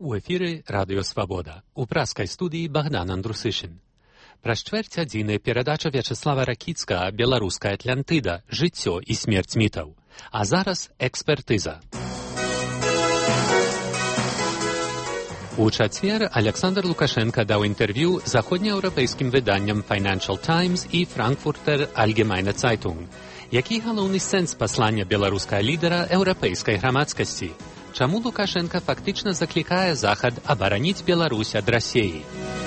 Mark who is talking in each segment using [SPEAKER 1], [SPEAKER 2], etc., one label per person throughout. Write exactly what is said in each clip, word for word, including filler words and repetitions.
[SPEAKER 1] У эфіры Радыё Свабода. У праскай студыі Богдан Андрусышын. Праз чвэрць адзіны перадача Вячеслава Ракіцкага «Беларуская Атлантыда. Жыццё і смерць мітаў». А зараз экспертыза. У чацвер Александр Лукашенко даў інтэрв'ю заходнееўрапейскім выданням Financial Times і Frankfurter Allgemeine Zeitung. Які галоўны сэнс паслання беларускага лідара еўрапейскай грамадскасці? Чаму Лукашенко фактычна заклікае Захад абараніць Беларусь ад Расіі?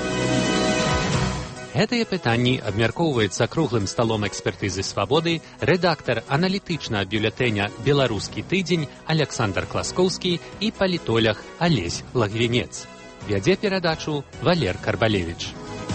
[SPEAKER 1] Гэтыя пытанні абмяркоўваюцца круглым сталом экспертызы «Свабоды» рэдактар аналітычнага бюлетэня «Беларускі тыдзень» Александр Класкоўскі і палітолог Алесь Лагвінец. Вядзе перадачу Валер Карбалевіч.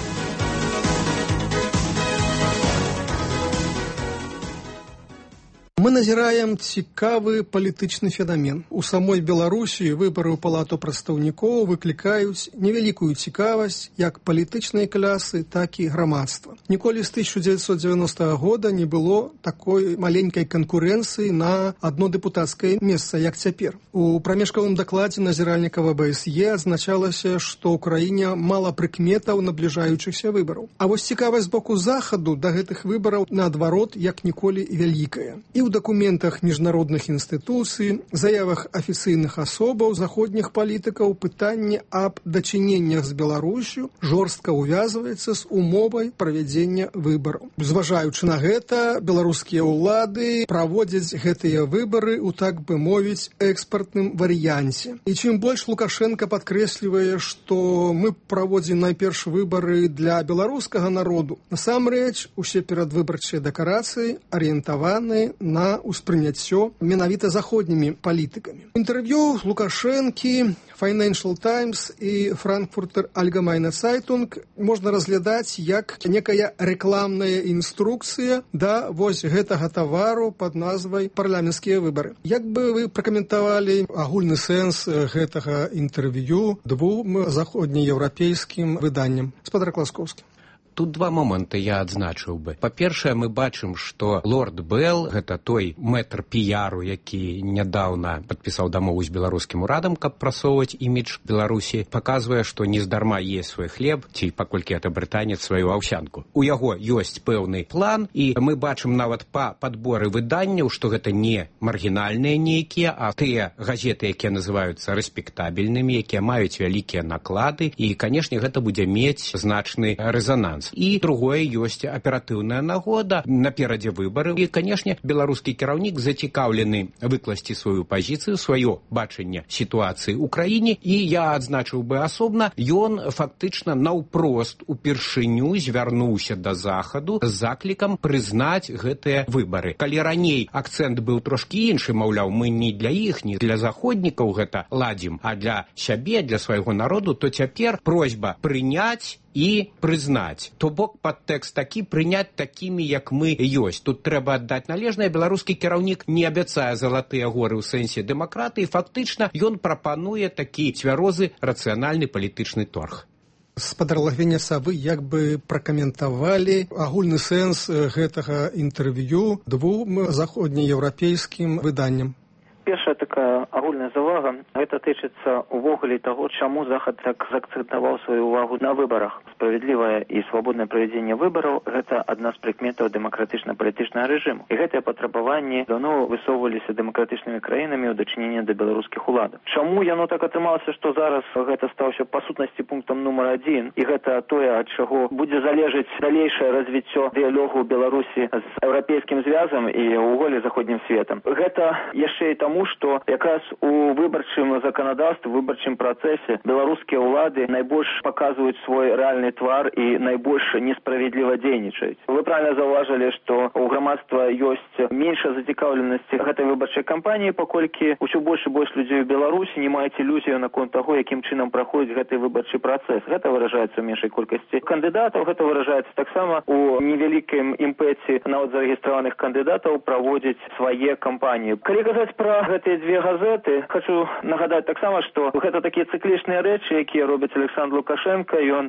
[SPEAKER 2] Мы назіраем цікавы палітычны фенамен. У самой Беларусі выбары ў палату прадстаўнікоў выклікаюць невялікую цікавасць як палітычнай клясы, так і грамадства. Ніколі з тысяча дзевяцьсот дзевяностага года не было такой маленькай канкурэнцыі на адно дэпутацкае месца, як цяпер. У прамежкавым дакладзе назіральніка вэ бэ эс е азначалася, што ў краіне мала прыкметаў набліжаючыхся выбараў. А вось цікавасць з боку Захаду да гэтых выбараў наадварот як ніколі вялікая. І ў дакументах міжнародных інстытуцый, заявах афіцыйных асобаў, заходніх палітыкаў пытанне аб дачыненнях з Беларусю жорстка ўвязваецца з умовай правядзення выбараў. Зважаючы на гэта, беларускія ўлады праводзяць гэтыя выбары ў, так бы мовіць, экспартным варыянце. І чым больш Лукашенко падкрэслівае, што мы праводзім найперш выбары для беларускага народу, насамрэч усе перадвыбарчыя дэкарацыі арыентаваныя на ўспрыняццё менавіта заходнімі палітыкамі. Інтэрв'ю Лукашэнкі, Financial Times і Frankfurter Allgemeine Zeitung можна разглядаць як некая рэкламная інструкцыя да вось гэтага тавару пад назвай парламенцкія выбары. Як бы вы пракаментавалі агульны сэнс гэтага інтэрв'ю двум заходнееўрапейскім выданням? Спадар Класкоўскі.
[SPEAKER 3] Тут два моманты я адзначыў бы. Па-першае, мы бачым, што лорд Белл, гэта той мэтр піяру, які нядаўна падпісаў дамову з беларускім урадам, каб прасоўваць імідж Беларусі, паказвае, што нездарма есть свой хлеб, ці паколькі гэта брытанец сваю аўсянку. У яго ёсць пэўны план, і мы бачым нават па падборы выданняў, што гэта не маргінальныя нейкія, а тыя газеты, якія называюцца рэспектабельнымі, якія маюць вялікія наклады, і, канешне, гэта будзе мець значны рэзананс. І другое, ёсць аператыўная нагода наперадзе выбары. І, канешне, беларускі кіраўнік зацікаўлены выкласці сваю пазіцыю, сваё бачанне сітуацыі ў краіне. І я адзначыў бы асобна, ён фактычна наўпрост упершыню звярнуўся да Захаду з заклікам прызнаць гэтыя выбары. Калі раней акцэнт быў трошкі іншы, маўляў, мы не для іх, не для заходнікаў гэта ладзім, а для сябе, для свайго народу, то цяпер просьба прыняць і прызнаць. То бок падтэкст такі прыняць такімі, як мы ёсць. Тут трэба аддаць належнае. Беларускі кіраўнік не абяцае залатыя горы ў сэнсе дэмакратыі. Фактычна ён прапануе такі цвярозы рацыянальны палітычны торг.
[SPEAKER 2] Спадар Лагвінец, вы як бы пракаментавалі агульны сэнс гэтага інтэрв'ю двум заходнееўрапейскім выданням?
[SPEAKER 4] Першая такая агульная завага, гэта тычыцца увогуле таго, чаму Захад так заакцэнтаваў сваю увагу на выбарах. Справядлівае і свабоднае правядзенне выбараў – гэта адна з прыкметаў дэмакратычна-палітычнага рэжыму. І гэтыя патрабаванні даўно высоўваліся дэмакратычнымі краінамі ў дачыненні да беларускіх уладаў. Чаму яно так атрымалася, што зараз гэта стаўся па сутнасці пунктам нумар адзін, і гэта тое, ад чаго будзе залежыць далейшае развіццё дыялогу Беларусі з еўрапейскім звязам і ўвогуле заходнім светам. Гэта яшчэ і таму, што якраз у выбарчым заканадаўстве, выбарчым працэсе беларускія ўлады найбольш паказваюць свой рэальны твар і найбольш несправядліва дзейнічаюць. Вы правильна заўважылі, што у грамадства ёсць меншая зацікаўленасці гэтай выбарчай кампаніі, паколькі ўсё больш і больш людзей у Беларусі не маюць ілюзію наконт таго, якім чынам праходзіць гэты выбарчы працэс. Гэта выражаецца ў меншай колькасці кандыдатаў, гэта выражаецца таксама у невялікім імпэце нават зарэгістраваных кандыдатаў праводзіць свае кампаніі. Калі казаць пра гэтыя дзве газеты, хочу нагадаць таксама, што гэта такія цыклічныя рэчы, якія робіць Александр Лукашенко, і ён з пэўнай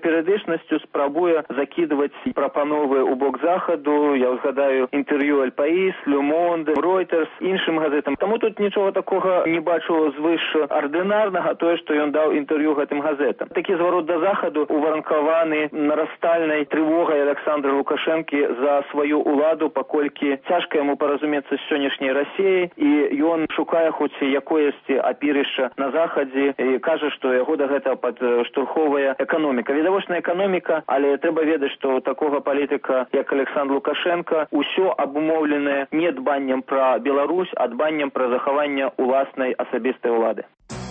[SPEAKER 4] перыядычнасцю спрабуе закідваць прапановы ў бок захаду. Я згадаю інтэрв'ю «Эль Паís», «Le Monde», «Reuters», іншым газетам. Таму тут нічога такога не бачу звышардынарнага, тое, што ён даў інтэрв'ю гэтым газетам. Такі зварот да захаду уварункаваны нарастальнай трывогай Александра Лукашэнкі за сваю ўладу, паколькі цяжка яму паразумецца з сённяшняй Расіяй, і ён шукае хоць якоесці апірышча на захадзе і кажа, што яго да гэтага падштурхоўвае эканоміка. Відавочная эканоміка, але трэба ведаць, што такога палітыка, як Александр Лукашенко, усё абумоўленае не дбаннем пра Беларусь, а дбаннем пра захаванне уласнай асабістай улады.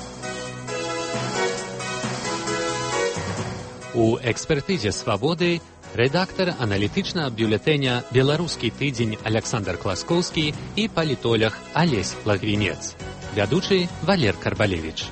[SPEAKER 1] У экспертызе «Свабоды» редактор аналітычнага бюлетэня «Беларускі тыдзень» Александр Класкоўскі і палітолог Алесь Лагвінец. Вядучы Валер Карбалевич.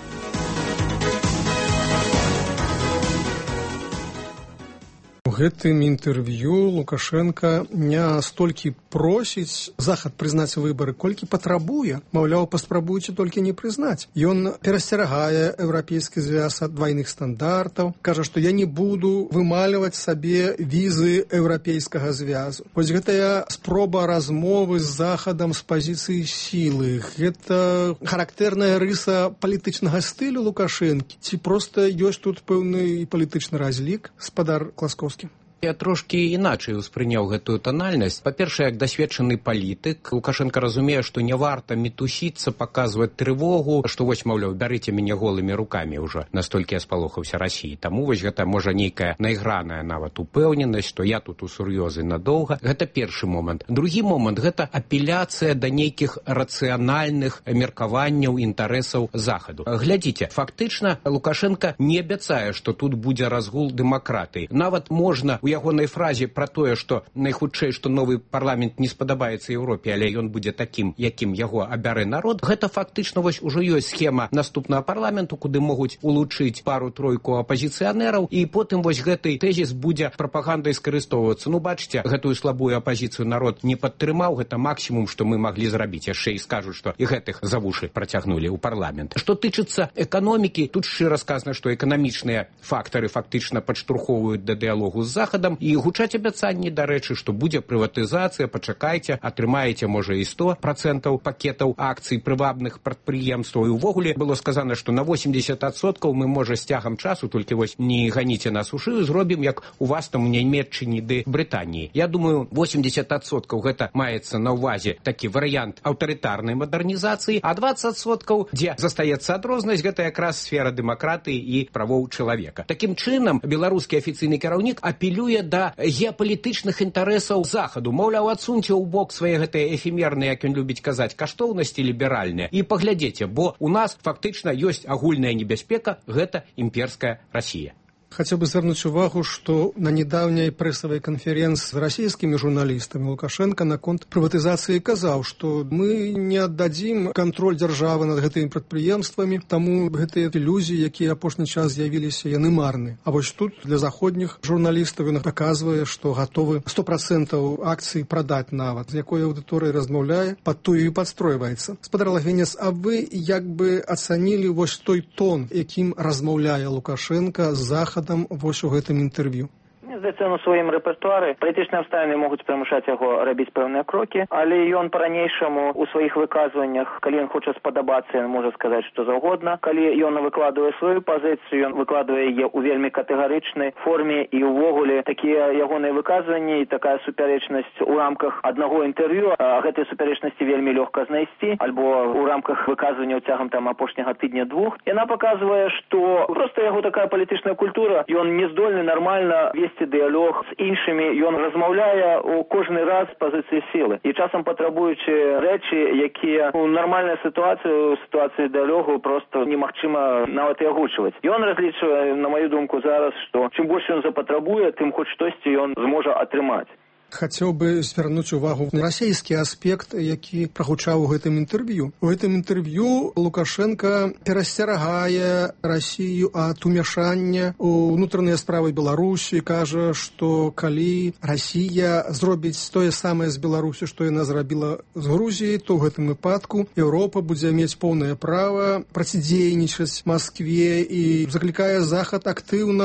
[SPEAKER 2] У гэтым інтэрв'ю Лукашенко не столькі просіць захад прызнаць выбары, колькі патрабуе. Маўляў, паспрабуйце толькі не прызнаць. Ён перасцерагае еўрапейскі звяз ад двайных стандартаў, кажа, што я не буду вымаліваць сабе візы еўрапейскага звязу. Вось гэтая спроба размовы з захадам з пазіцыі сілы, гэта характэрная рыса палітычнага стылю Лукашэнкі, ці проста ёсць тут пэўны палітычны разлік, спадар Класкоўскі?
[SPEAKER 3] Я трошкі іначай успрыняў гэтую танальнасць. Па-першае, як дасведчаны палітык, Лукашенко разумее, што не варта мітусіцца, паказваць трывогу, што вось, маўляў, бярыце мяне голымі рукамі ўжо, настолькі я спалохаўся Расіі. Таму вось гэта можа нейкая наіграная нават упэўненасць, што я тут у сур'ёзы надоўга. Гэта першы момант. Другі момант гэта апеляцыя да нейкіх рацыянальных меркаванняў інтарэсаў захаду. Глядзіце, фактычна Лукашенко не абяцае, што тут будзе разгул дэмакратыі. Нават можна у ягонай фразе пра тое, што найхутчэй, што новы парламент не спадабаецца Еўропе, але ён будзе такім, якім яго абярэ народ, гэта фактычна вось ужо ёсць схема наступнага парламенту, куды могуць улучыць пару-тройку апазіцыянераў, і потым вось гэты тэзіс будзе прапагандай скарыстоўвацца. Ну, бачыце, гэтую слабую апазіцыю народ не падтрымаў, гэта максімум, што мы маглі зрабіць. Яшчэ і скажуць, што і гэтых за вушы працягнулі ў парламент. Што тычыцца эканомікі, тут шчыра сказана, што эканамічныя фактары фактычна падштурхоўваюць да дыялогу з захадам, і гучаць абяцанні, дарэчы, што будзе прыватызацыя, пачакайце, атрымаеце, можа, і сто працэнтаў пакетаў акцый прывабных прадпрыемстваў. І ўвогуле было сказана, што на восемьдесят адсоткаў мы, можа, з цягам часу, толькі вось не ганіце нас у шыю, зробім, як у вас там у Нямецчыне ды Брытаніі. Я думаю, восемьдесят адсоткаў гэта маецца на ўвазе такі варыянт аўтарытарнай мадэрнізацыі, а двадцать адсоткаў, дзе застаецца адрознасць, гэта якраз сфера дэмакратыі і правоў чалавека. Такім чынам, беларускі афіцыйны кіраўнік апелюе да геапалітычных інтарэсаў захаду. Маўляў, адсуньце ў бок свае гэтыя эфемерныя, як ён любіць казаць, каштоўнасці ліберальныя, і паглядзіце, бо у нас фактычна ёсць агульная небяспека, гэта імперская Расія.
[SPEAKER 2] Хацеў бы звярнуць увагу, што на нядаўняй прэсавай канферэнцыі з расійскімі журналістамі Лукашенко наконт прыватызацыі казаў, што мы не аддадзім кантроль дзяржавы над гэтымі прадпрыемствамі, таму гэтыя ілюзіі, якія апошні час з'явіліся, яны марны. А вось тут для заходніх журналістаў ён паказвае, што гатовы сто працэнтаў акцый прадаць нават, з якой аўдыторыяй размаўляе, пад тую і падстройваецца. Спадар Лагвінец, а вы як бы ацанілі вось той тон, якім размаўляе Лукашенко з захад вось у гэтым інтэрв'ю?
[SPEAKER 4] Здаецца, у сваім рэпертуары палітычныя абставіны могуць прымушаць яго рабіць пэўныя крокі, але ён па-ранейшаму у сваіх выказваннях, калі ён хоча спадабацца, ён можа сказаць што заўгодна. Калі ён выкладвае сваю пазіцыю, ён выкладвае яе ў вельмі катэгарычнай форме, і ўвогуле такія ягоныя выказванні і такая супярэчнасць у рамках аднаго інтэрв'ю, а гэтай супярэчнасці вельмі лёгка знайсці, альбо ў рамках выказванняў цягам там апошняга тыдня-двух, яна паказвае, што проста яго такая палітычная культура, ён не здольны нармальна весці дыялог з іншымі, ён размаўляе у кожны раз з пазіцыі сілы. І часам патрабуючы рэчы, якія у нармальнай сітуацыі, у сітуацыі дыялогу проста немагчыма нават і агучваць. Ён разлічвае, на маю думку, зараз, што чым больш ён запатрабуе, тым хоць штосьці ён зможа атрымаць.
[SPEAKER 2] Хацеў бы звярнуць увагу на расійскі аспект, які прагучаў у гэтым інтэрв'ю. У гэтым інтэрв'ю Лукашенко перасцерагае Расію ад умяшання ў ўнутраныя справы Беларусі, кажа, што калі Расія зробіць тое самае з Беларусі, што яна зрабіла з Грузіяй, то ў гэтым выпадку Еўропа будзе мець поўнае права працідзейнічаць Маскве, і заклікае Захад актыўна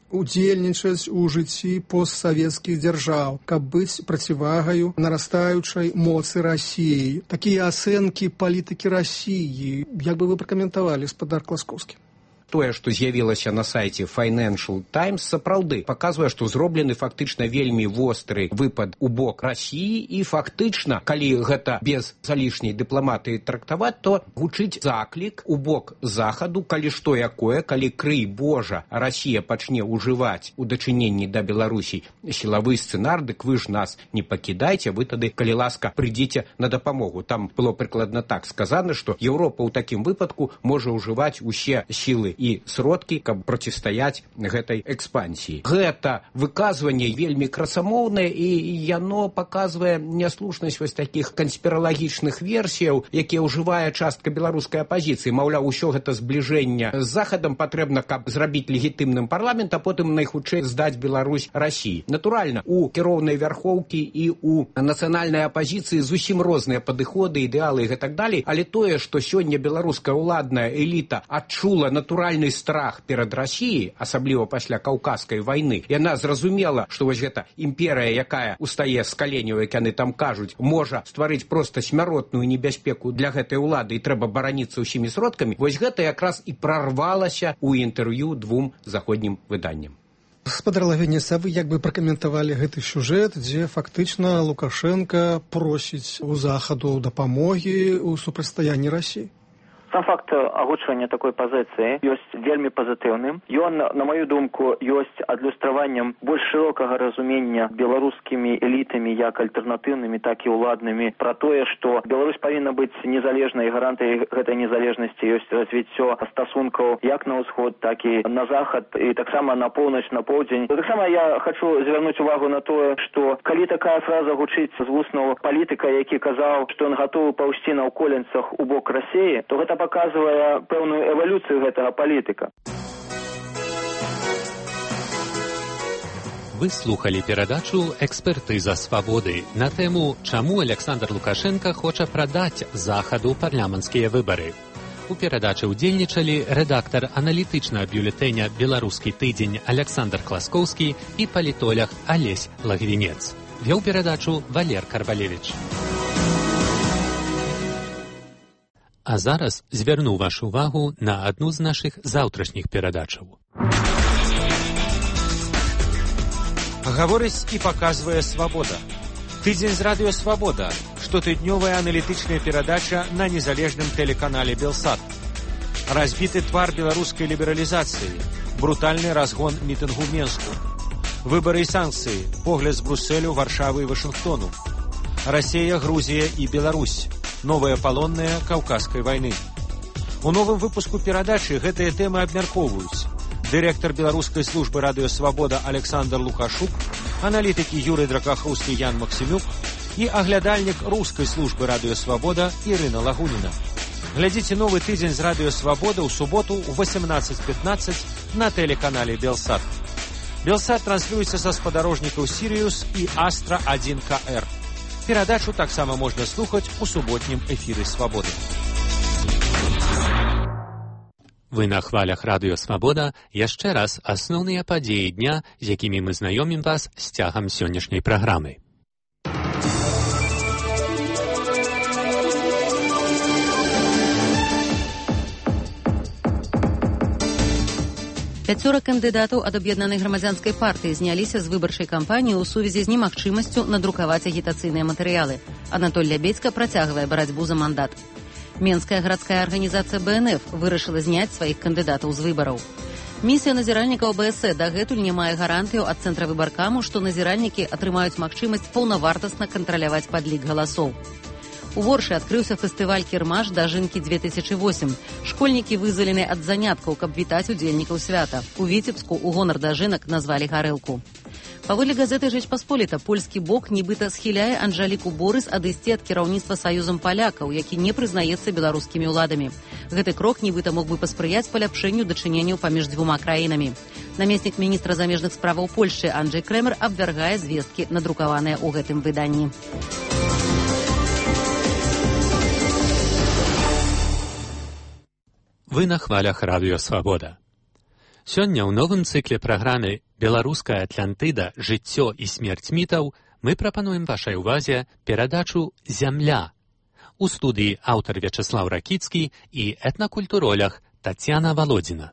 [SPEAKER 2] удзельнічаць у жыцці постсавецкіх дзяржаў, каб быць процівагаю нарастаючай моцы России. Такія ацэнкі палітыкі России, як бы вы пракаментавалі, гаспадар Класкоўскі?
[SPEAKER 3] Тое, што з'явілася на сайце Financial Times, сапраўды паказвае, што зроблены фактычна вельмі востры выпад у бок Расіі, і фактычна, калі гэта без залішняй дыпламатыі трактаваць, то гучыць заклік у бок захаду, калі што якое, калі, крый Божа, Расія пачне ўжываць у дачыненні да Беларусі сілавы сцэнар, дык вы ж нас не пакідайце, вы тады, калі ласка, прыйдзіце на дапамогу. Там было прыкладна так сказана, што Еўропа ў такім выпадку можа ўжываць усе сілы і сродкі, каб процістаяць гэтай экспансіі. Гэта выказванне вельмі красамоўнае, і яно паказвае няслушнасць вось такіх канспіралагічных версіяў, якія ўжывае частка беларускай апазіцыі. Маўляў, усё гэта збліжэнне з захадам патрэбна, каб зрабіць легітымным парламент, а потым найхутчэй здаць Беларусь Расіі. Натуральна, у кіроўнай вярхоўкі і у нацыянальнай апазіцыі зусім розныя падыходы, ідэалы і гэтак далей, але тое, што сёння беларуская ўладная эліта адчула натуральна страх перад Расіяй, асабліва пасля каўказскай вайны. Яна зразумела, што вось гэта імперыя, якая устае з каленяў, як яны там кажуць, можа стварыць проста смяротную небяспеку для гэтай улады і трэба бараніцца ўсімі сродкамі. Вось гэта якраз і прарвалася ў інтэрв'ю двум заходнім выданням.
[SPEAKER 2] Гаспадар Лавенец, а вы як бы пракаментавалі гэты сюжэт, дзе фактычна Лукашенко просіць у захаду дапамогі ў супрацьстаянні Расіі?
[SPEAKER 4] Сам факт агучвання такой пазіцыі ёсць вельмі пазітыўным. Ён, на маю думку, ёсць адлюстраваннем больш шырокага разумення беларускімі элітамі, як альтэрнатыўнымі, так і ўладнымі, пра тое, што Беларусь павінна быць незалежнай, гарантыяй гэтай незалежнасці ёсць развіццё стасункаў як на ўсход, так і на захад, і таксама на поўнач, на поўдзень. Таксама я хачу звярнуць увагу на тое, што калі такая фраза гучыць з вуснаў палітыка, які казаў, што ён гатовы паўсці на ўколенцах у бок Расіі, то гэта паказвае пэўную эвалюцыю гэтага палітыка.
[SPEAKER 1] Вы слухалі перадачу «Экспертыза свабоды» на тэму «Чаму Александр Лукашенко хоча прадаць захаду парламенцкія выбары». У перадачы ўдзельнічалі рэдактар аналітычнага бюлетэня «Беларускі тыдзень» Александр Класкоўскі і палітолог Алесь Лагвінец. Вёў перадачу Валер Карвалевіч. А зараз звярну вашу увагу на адну з нашых заўтрашніх перадачаў.
[SPEAKER 5] Гаворыць і паказвае «Свабода». Тыдзень з радыё «Свабода» – штотыднёвая аналітычная перадача на незалежным тэлеканале «Белсат». Разбіты твар беларускай лібералізацыі, брутальны разгон мітынгу ў Менску, выбары і санкцыі, погляд з Брусэлю, Варшавы і Вашынгтону, Расія, Грузія і Беларусь, новая палонная каўказскай вайны. У новым выпуску перадачы гэтыя тэмы абмяркоўваюць дырэктар беларускай службы радыё «Свабода» Александр Лукашук, аналітыкі Юрый Дракахоўскі, Ян Максімюк і аглядальнік рускай службы радыё «Свабода» Ірына Лагуніна. Глядзіце новы тыдзень з радыё «Свабода» ў суботу ў восемнадцать пятнадцать на тэлеканале «Белсат». «Белсат» транслюецца са спадарожнікаў «Сіриус» і «Астра один ка эр». Перадачу таксама можна слухаць у суботнім эфіры «Свабоды».
[SPEAKER 1] Вы на хвалях радыё «Свабода» яшчэ раз асноўныя падзеі дня, з якімі мы знаёмім вас з цягам сённяшняй праграмы.
[SPEAKER 6] Пяцёра кандыдатаў ад аб'яднанай грамадзянскай партыі зняліся з выбарчай кампаніі ў сувязі з немагчымасцю надрукаваць агітацыйныя матэрыялы. Анатоль Лябедзька працягвае барацьбу за мандат. Менская гарадская арганізацыя бэ эн эф вырашыла зняць сваіх кандыдатаў з выбараў. Місія назіральнікаў бэ эс э дагэтуль не мае гарантыю ад цэнтра выбаркаму, што назіральнікі атрымаюць магчымасць паўнавартасна кантраляваць падлік галасоў. У Воршы адкрыўся фестываль «Кірмаш дажынкі две тысячи восемь. Школьнікі вызвалены ад заняткаў, каб вітаць удзельнікаў свята. У Віцебску ў гонар дажынак назвалі гарэлку. Паводле газеты «Жэч Пасполіта», польскі бок нібыта схіляе Анжаліку Борыс адысці ад кіраўніцтва саюзам палякаў, які не прызнаецца беларускімі ўладамі. Гэты крок нібыта мог бы паспрыяць паляпшэнню дачыненняў паміж дзвюма краінамі. Намеснік міністра замежных справаў Польшчы Анджэй Крэмер абвяргае звесткі, надрукаваныя ў гэтым выданні.
[SPEAKER 1] Вы на хвалях радыё «Свабода». Сёння ў новым цыкле праграмы «Беларуская Атлантыда. Жыццё і смерць мітаў» мы прапануем вашай увазе перадачу «Зямля». У студыі аўтар Вячеслав Ракіцкі і этнакультуролог Тацяна Володина.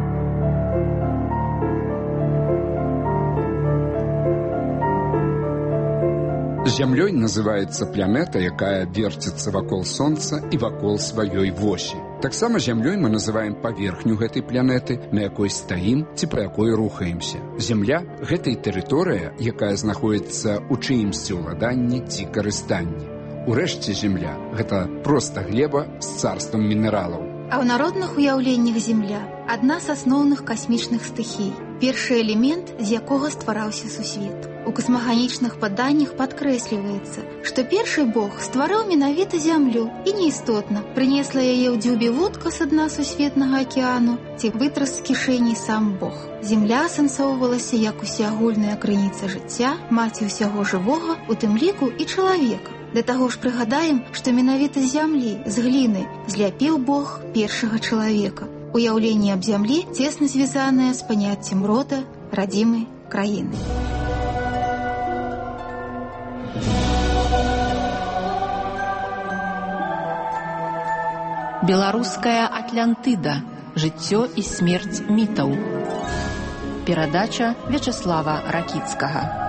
[SPEAKER 7] Зямлёй называецца планета, якая верціцца вакол Сонца і вакол сваёй восі. Таксама зямлёй мы называем паверхню гэтай планеты, на якой стаім ці па якой рухаемся. Зямля – гэта і тэрыторыя, якая знаходзіцца ў чыімсьці ўладанні ці карыстанні. Урэшце зямля – гэта проста глеба з царствам мінералаў.
[SPEAKER 8] А ў народных уяўленнях зямля – адна з асноўных касмічных стыхій, першы элемент, з якога ствараўся сусвет. У касмаганічных паданнях падкрэсліваецца, што першы бог стварыў менавіта зямлю і неістотна прынесла яе ў дзюбе вудка са дна сусветнага акіяну ці вытрас з кішэні сам бог. Земля асэнсоўвалася як усеагульная крыніца жыцця, маці ўсяго жывога, у тым ліку і чалавека. Да таго ж прыгадаем, што менавіта з зямлі, з гліны, зляпіў бог першага чалавека. Уяўленне аб зямлі цесна звязанае з паняццем рода, радзімы, краіны.
[SPEAKER 9] Беларуская Атлантыда. Жыццё і смерць мітаў. Перадача Вячеслава Ракіцкага.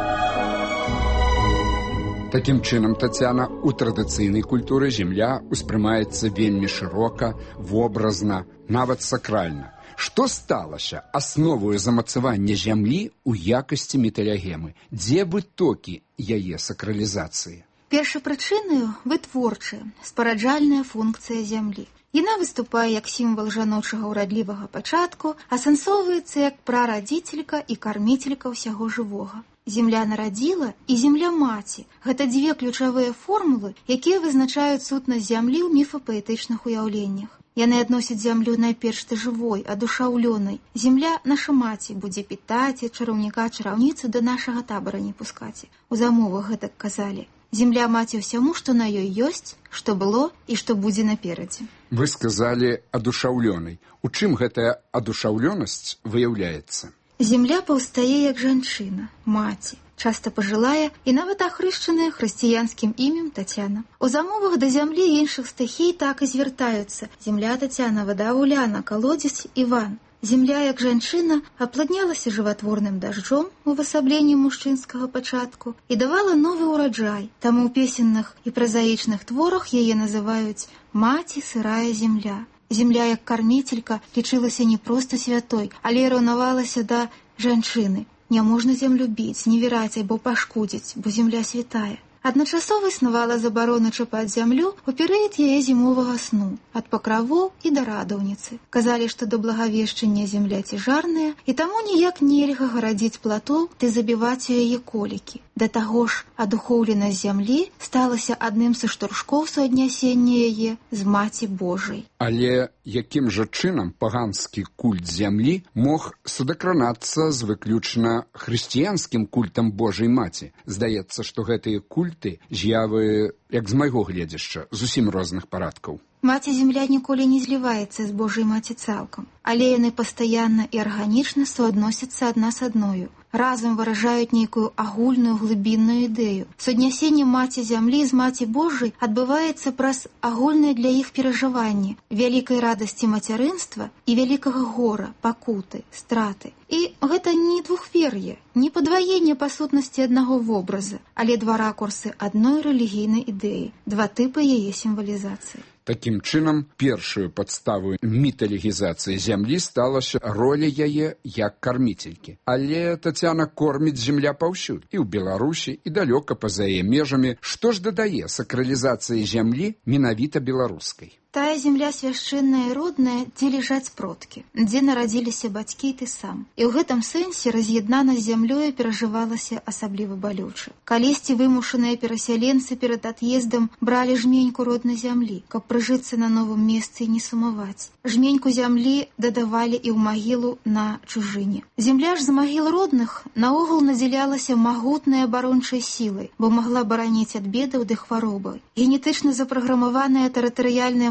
[SPEAKER 7] Такім чынам, Тацяна, у традыцыйнай культуры зямля ўспрымаецца вельмі шырока, вобразна, нават сакральна. Што сталася асновою замацавання зямлі ў якасці міталегемы? Дзе вытокі яе сакралізацыі?
[SPEAKER 8] Першапрычынаю вытворчая, спараджальная функцыя зямлі. Яна выступае як сімвал жаночага ўрадлівага пачатку, асэнсоўваецца як прарадзіцелька і карміцелька ўсяго жывога. Земля нарадзіла і земля-маці – гэта дзве ключавыя формулы, якія вызначаюць сутнасць зямлі ў міфапаэтычных уяўленнях. Яны адносяць зямлю найперш да жывой, адушаўлёнай. Земля – наша маці, будзе пітаць, чараўніка-чараўніцу да нашага табара не пускаці. У замовах гэтак казалі. Земля маці ўсяму, што на ёй ёсць, што было і што будзе наперадзе.
[SPEAKER 7] Вы сказалі адушаўлёнай. У чым гэтая адушаўлёнасць выяўляецца?
[SPEAKER 8] Земля паўстае як жанчына, маці, часта пажылая і нават ахрышчаная хрысціянскім імем Тацяна. У замовах да зямлі іншых стыхій так і звяртаюцца. Земля Тацяна, вада Уляна, калодзец Іван. Земля, як жанчына, апладнялася жыватворным дажджом у увасабленні мужчынскага пачатку і давала новы ўраджай. Таму ў песенных і празаічных творах яе называюць «Маці сырая земля». Земля, як карміцелька, лічылася не проста святой, але раўнавалася да жанчыны. Не можна зямлю біць, не віраць або пашкодзіць, бо земля святая. Адначасова існавала забарона чапаць зямлю ў перыяд яе зімовага сну, ад пакравоў і да радаўніцы. Казалі, што да благавешчання земля цяжарная, і таму ніяк нельга гарадзіць платоў ды забіваць у яе колікі. Да таго ж, адухоўленасць зямлі сталася адным са штуршкоў суаднясення яе з маці Божай.
[SPEAKER 7] Але якім жа чынам паганскі культ зямлі мог судакранацца з выключна хрысціянскім культам Божай маці? Здаецца, што гэтыя культы з'явы, як з майго гледзяшча, зусім розных парадкаў.
[SPEAKER 8] Маці-земля ніколі не зліваецца з Божай маці цалкам, але яны пастаянна і арганічна суадносяцца адна з адною. Разам выражаюць нейкую агульную глыбінную ідэю. Суаднясенне маці зямлі з маці Божай адбываецца праз агульнае для іх перажыванне вялікай радасці мацярынства і вялікага гора, пакуты, страты. І гэта не двухвер'е, не падваенне па сутнасці аднаго вобраза, але два ракурсы адной рэлігійнай ідэі, два тыпы яе сімвалізацыі.
[SPEAKER 7] Такім чынам, першую падставу міталегізацыі зямлі сталася роля яе як карміцелькі. Але Тацяна корміць земля паўсюль, і ў Беларусі, і далёка па-за яе межамі. Што ж дадае сакралізацыі зямлі менавіта беларускай?
[SPEAKER 8] Тая земля свяшчэнная і родная, дзе ляжаць продкі, дзе нарадзіліся бацькі і ты сам. І ў гэтым сэнсе раз'яднанасць з зямлёю перажывалася асабліва балюча. Калісьці вымушаныя перасяленцы перад ад'ездам бралі жменьку роднай зямлі, каб прыжыцца на новым месцы і не сумаваць. Жменьку зямлі дадавалі і ў магілу на чужыне. Земля ж з магіл родных наогул надзялялася магутнай абарончай сілай, бо магла бараніць ад бедаў ды хваробаў. Генетычна запраграмаваная тэрытарыяльная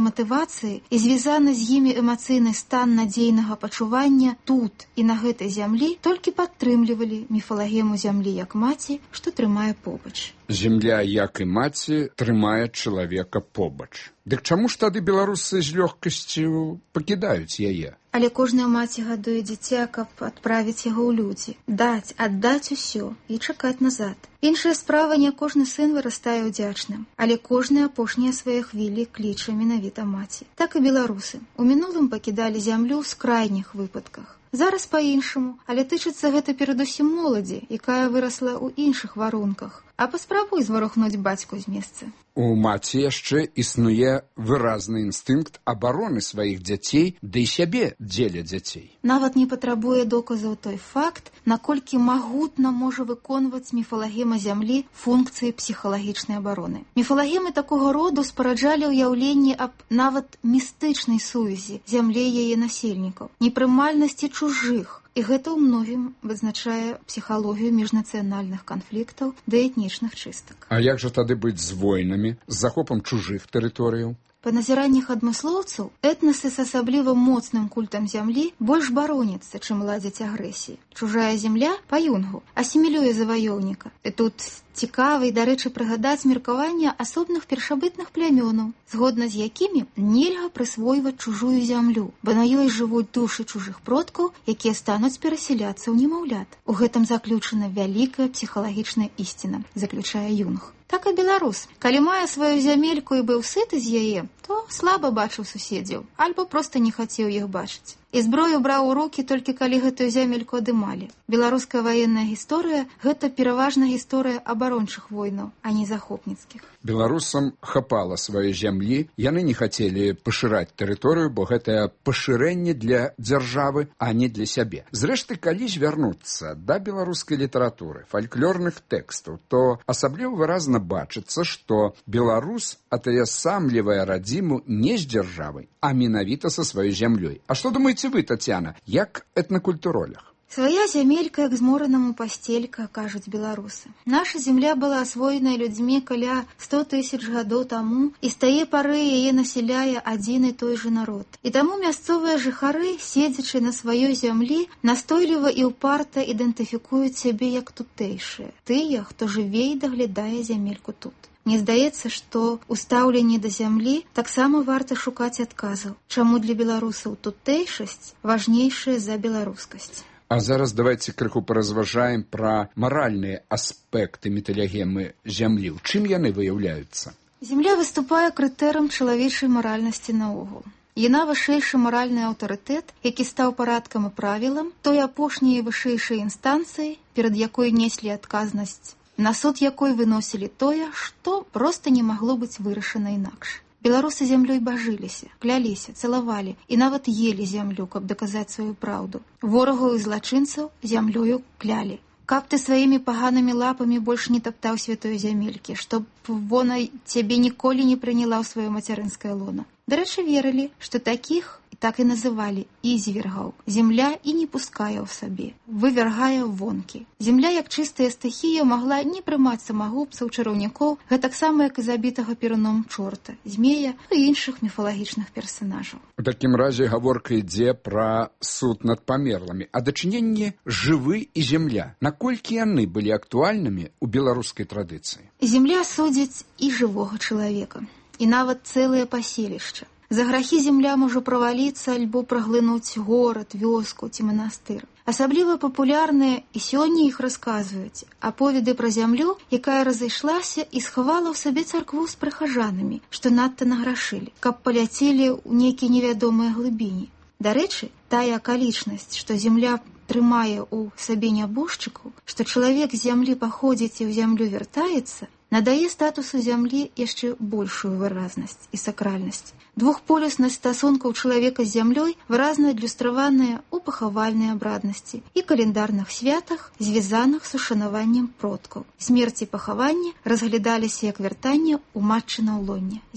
[SPEAKER 8] матывацыі і звязаны з імі эмацыйны стан надзейнага пачування тут і на гэтай зямлі толькі падтрымлівалі міфалагему зямлі як маці, што трымае побач.
[SPEAKER 7] Земля, як і маці, трымае чалавека побач. Дык чаму ж тады беларусы з лёгкасцю пакідаюць яе?
[SPEAKER 8] Але кожная маці гадуе дзіця, каб адправіць яго ў людзі, даць, аддаць усё і чакаць назад. Іншая справа, не кожны сын вырастае ўдзячным, але кожны апошнія свае хвілі кліча менавіта маці. Так і беларусы. У мінулым пакідалі зямлю ў крайніх выпадках. Зараз па-іншаму, але тычыцца гэта перадусім моладзі, якая вырасла ў іншых варунках. А паспрабуй зварухнуць бацьку з месца.
[SPEAKER 7] У маці яшчэ існуе выразны інстынкт абароны сваіх дзяцей, ды і сябе дзеля дзяцей.
[SPEAKER 8] Нават не патрабуе доказаў той факт, наколькі магутна можа выконваць міфалагема зямлі функцыі псіхалагічнай абароны. Міфалагемы такога роду спараджалі ўяўленні аб нават містычнай сувязі зямлі яе насельнікаў, непрымальнасці чужых. І гэта ў многім вызначае псіхалогію міжнацыянальных канфліктаў ды этнічных чыстак.
[SPEAKER 7] А як жа тады быць з войнамі, з захопам чужых тэрыторыяў?
[SPEAKER 8] Па назіраннях адмыслоўцаў, этнасы з асабліва моцным культам зямлі больш бароняцца, чым ладзяць агрэсіі. Чужая земля, па Юнгу, асімілюе заваёўніка. І тут цікава і, дарэчы, прыгадаць меркаванне асобных першабытных плямёнаў, згодна з якімі нельга прысвойваць чужую зямлю, бо на ёй жывуць душы чужых продкаў, якія стануць перасяляцца ў немаўлят. У гэтым заключана вялікая псіхалагічная ісціна, заключае Юнг. Так і беларус. Калі мае сваю зямельку і быў сыты з яе, то слаба бачыў суседзяў, альбо проста не хацеў іх бачыць. І зброю браў у рукі толькі калі гэтую зямельку адымалі. Беларуская ваенная гісторыя – гэта пераважна гісторыя абарончых войнаў, а не захопніцкіх.
[SPEAKER 7] Беларусам хапала сваёй зямлі, яны не хацелі пашыраць тэрыторыю, бо гэтае пашырэнне для дзяржавы, а не для сябе. Зрэшты, калі звярнуцца да беларускай літаратуры, фальклорных тэкстаў, то асабліва выразна бачыцца, што беларус атаясамлівае радзіму не з дзяржавай, а менавіта са сваёй зямлёй. А што думаеце вы, Тацяна, як этнакультуролог?
[SPEAKER 8] Свая зямелька, як зморанаму пастелька, кажуць беларусы. Наша земля была асвоеная людзьмі каля сто тысяч гадоў таму, і з тае пары яе насяляе адзін і той жа народ. І таму мясцовыя жыхары, седзячы на сваёй зямлі, настойліва і ўпарта ідэнтыфікуюць сябе як тутэйшыя, тыя, хто жыве і даглядае зямельку тут. Мне здаецца, што ў стаўленні да зямлі таксама варта шукаць адказаў, чаму для беларусаў тутэйшасць важнейшая за беларускасць.
[SPEAKER 7] А зараз давайте крыху паразважаем пра маральныя аспекты міфалагемы зямлі. У чым яны выяўляюцца?
[SPEAKER 8] Земля выступае крытэрам чалавечай маральнасці наогул. Яна вышэйшы маральны аўтарытэт, які стаў парадкам і правілам той апошняй вышэйшай інстанцыі, перад якой неслі адказнасць, на суд якой выносілі тое, што проста не магло быць вырашана інакш. Беларусы зямлёй бажыліся, кляліся, цалавалі і нават елі зямлю, каб даказаць сваю праўду. Ворагаў і злачынцаў зямлёю клялі. Каб ты сваімі паганымі лапамі больш не таптаў святой зямелькі, чтоб вона цябе ніколі не прыняла ў сваё мацярынскае лона. Дарэчы, верылі, што такіх так і называлі ізвергаў. Земля і не пускае ў сабе, вывяргае вонкі. Земля, як чыстая стыхія, магла не прымаць самагубцаў, чараўнікоў, гэтаксама, як і забітага перуном чорта, змея і іншых міфалагічных персанажаў.
[SPEAKER 7] У такім разе гаворка ідзе пра суд над памерлымі, а дачыненні жывы і земля. Наколькі яны былі актуальнымі ў беларускай традыцыі?
[SPEAKER 8] Земля судзіць і жывога чалавека, і нават цэлае паселішча. За грахі земля можа праваліцца альбо праглынуць горад, вёску ці манастыр. Асабліва папулярныя, і сёння іх расказваюць, аповеды пра зямлю, якая разышлася і схавала ў сабе царкву з прыхажанамі, што надта награшылі, каб паляцелі ў нейкія невядомыя глыбіні. Дарэчы, тая акалічнасць, што земля трымае ў сабе нябожчыкаў, што чалавек з зямлі паходзіць і ў зямлю вяртаецца, надае статусу зямлі яшчэ большую выразнасць і сакральнасць. Двухполюснасць стасункаў чалавека з зямлёй выразна адлюстраваная ў пахавальнай абраднасці і календарных святах, звязаных з ушанаваннем продкаў. Смерць і пахаванне разглядаліся як вяртанне ў матчына ў лоне зямлю.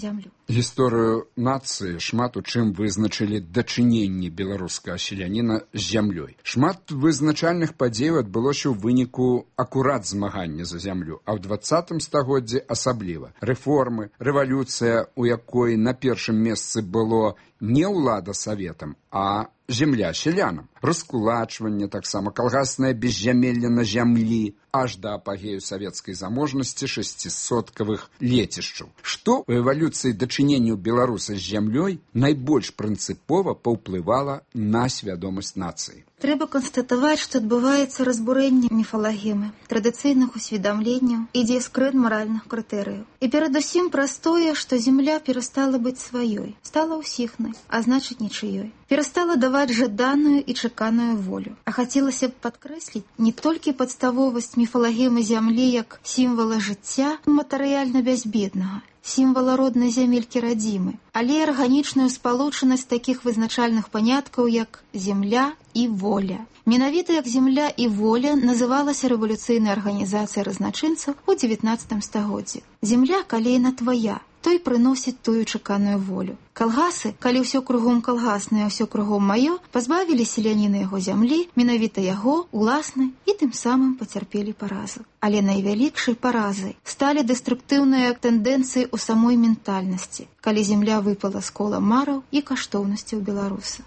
[SPEAKER 7] Гісторыю нацыі шмат у чым вызначылі дачыненні беларускага селяніна з зямлёй. Шмат вызначальных падзеяў адбылося ў выніку акурат змагання за зямлю, а ў дваццатым стагоддзі асабліва. Рэформы, рэвалюцыя, у якой на першым месцы было не ўлада саветам, а земля селянам. Раскулачванне, таксама калгаснае беззямелле на зямлі, аж да апагею савецкай заможнасці шасцісоткавых лецішчаў. Што ў эвалюцыі дачыненняў беларуса з зямлёй найбольш прынцыпова паўплывала на свядомасць нацыі?
[SPEAKER 8] Трэба канстатаваць, што адбываецца разбурэнне міфалагемы, традыцыйных усведамленняў, ідзе скрын маральных крытэрыяў. І перадусім праз тое, што зямля перастала быць сваёй, стала ўсіхнай, а значыць нічыёй. Перастала даваць жаданую і чаканую волю. А хацелася б падкрэсліць не толькі падставовасць міфалагемы зямлі як сімвала жыцця матэрыяльна бязбеднага, сімвала роднай зямелькі радзімы, але і арганічную спалучанасць такіх вызначальных паняткаў, як земля і воля. Менавіта як земля і воля называлася рэвалюцыйнай арганізацыяй разначынцаў у дзевятнаццатым стагоддзі. Земля, калі яна твая, той прыносіць тую чаканую волю. Калгасы, калі ўсё кругом калгаснае, ўсё кругом маё, пазбавілі селяніна яго зямлі, менавіта яго, уласнай, і тым самым пацярпелі паразу. Але найвялікшай паразай сталі дэструктыўныя тэндэнцыі ў самой ментальнасці, калі земля выпала з кола мараў і каштоўнасцяў беларуса.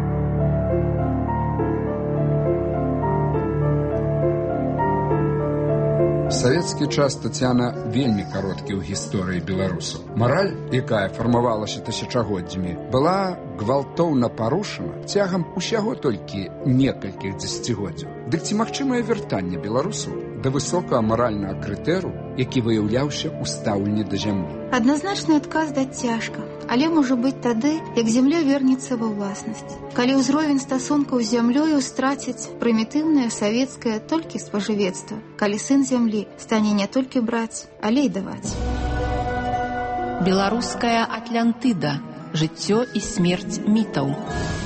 [SPEAKER 7] Савецкі час, Тацяна, вельмі кароткі ў гісторыі беларусаў. Мараль, якая фармавалася тысячагоддзямі, была гвалтоўна парушана цягам усяго толькі некалькіх дзесяцігоддзяў. Дык ці магчымае вяртанне беларусаў да высокага маральнага крытэру, які выяўляўся ў стаўленні да зямлі?
[SPEAKER 8] Адназначны адказ даць цяжка, але можа быць тады, як земля вернецца ва ўласнасць. Калі ўзровень стасункаў з зямлёю страціць прымітыўнае савецкае толькі спажывецтва, калі сын зямлі стане не толькі браць, але і даваць.
[SPEAKER 9] Беларуская Атлантыда. Жыццё і смерць мітаў.